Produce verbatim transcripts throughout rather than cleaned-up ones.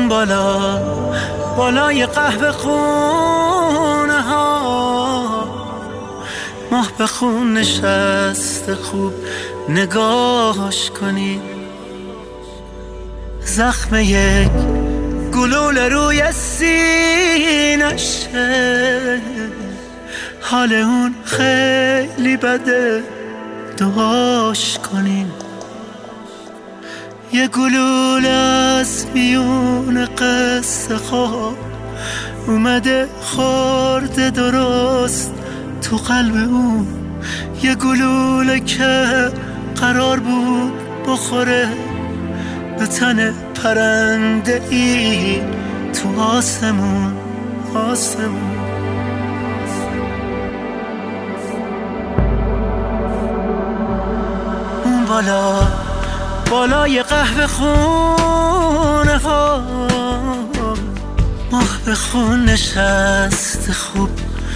اون بالا بالای قهوه خونه ها ماه به خون نشسته خوب نگاهش کنی. زخم یک گلوله روی سینشه حال اون خیلی بده دعاش کنین. یه گلوله از میون قصه خواب اومده خورده درست تو قلب اون. یه گلوله که قرار بود بخوره به تن پرنده ای تو آسمون آسمون. اون بالا بالای قهوه خونه ها ماه به خون نشسته خوب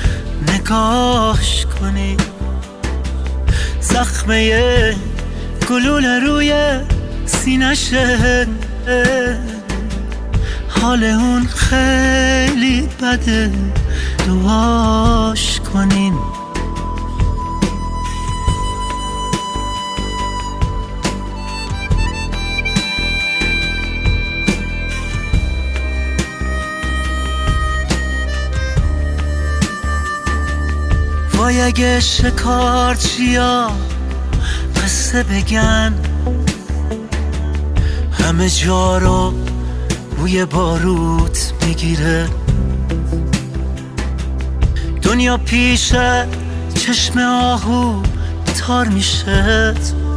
نگاهش کنی. زخمه گلوله روی سینشه حال اون خیلی بده دعاش کنین. وای اگه شکارچیا قصه بگن همه جا رو بوی باروت میگیره. دنیا پیش چشم آهو تار میشه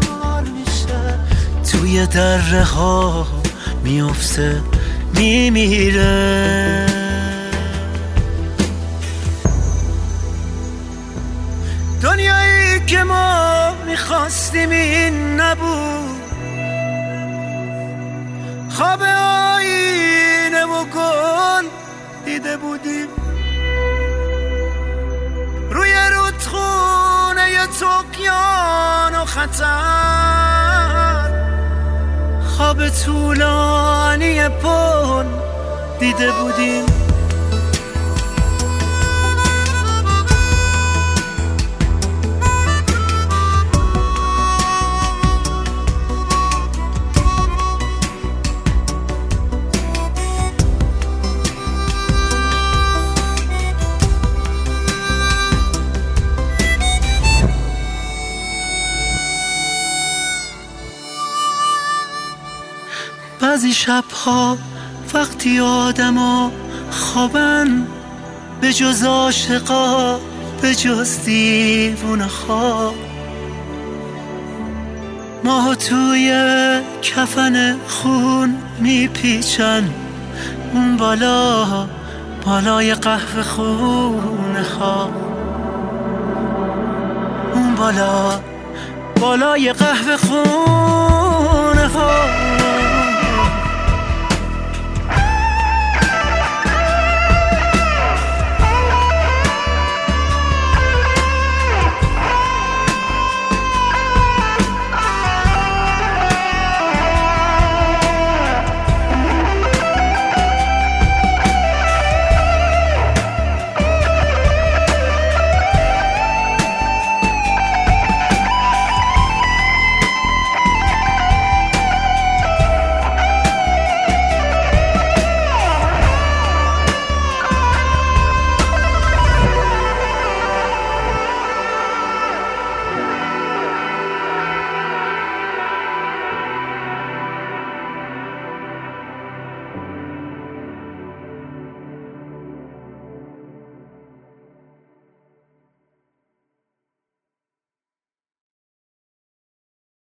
توی دره ها میفته میمیره. دنیایی که ما میخواستیم این نبود. خواب آینه و گل دیده بودیم روی رودخونه ی طغیان و خطر. خواب طولانی پل دیده بودیم. بعضی شبها وقتی آدما خوابن به جز عاشقا به جز دیوونه خواب ماهو توی کفن خون میپیچن. اون بالا بالای قهوه خونه ها اون بالا بالای قهوه خونه ها